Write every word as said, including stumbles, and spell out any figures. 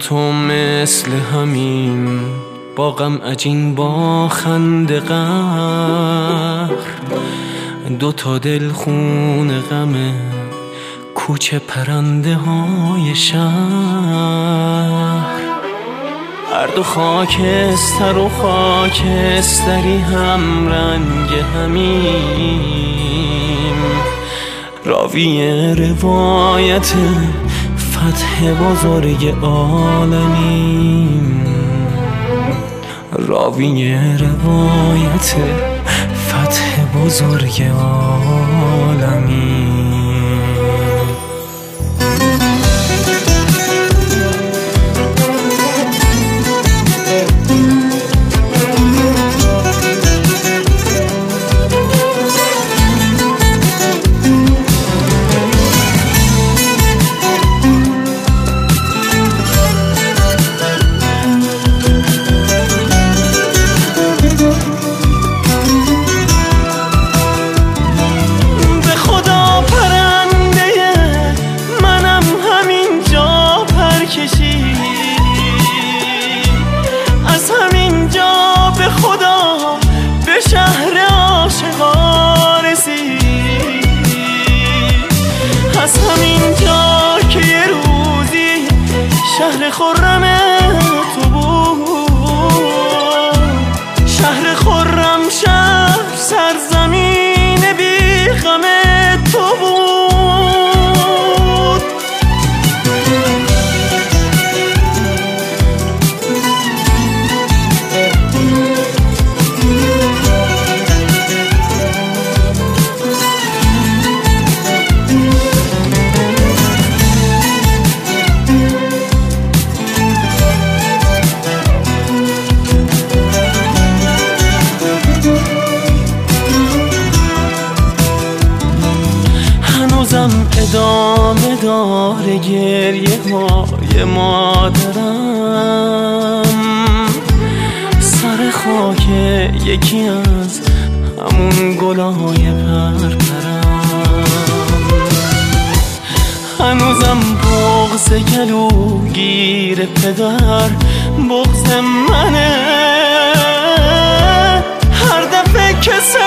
تو مثل همین با غم عجین با خنده قهر، دو تا دل خون غمه کوچه پرنده های شهر. هر دو خاکستر و خاکستری هم رنگ همیم، راوی روایت فتح بزرگ عالمیم، راوی روایت فتح بزرگ عالمیم. از همینجا به خدا به شهر عاشقا رسید، از همینجا که یه روزی شهر خرم تو بود، شهر خرم شهر سرزمین بی غم تو بود. ادامه داره گریه های مادرم، سر خاک یکی از همون گلای پرپرم. هنوزم بغض گلوگیر پدر بغض منه، هر دفعه که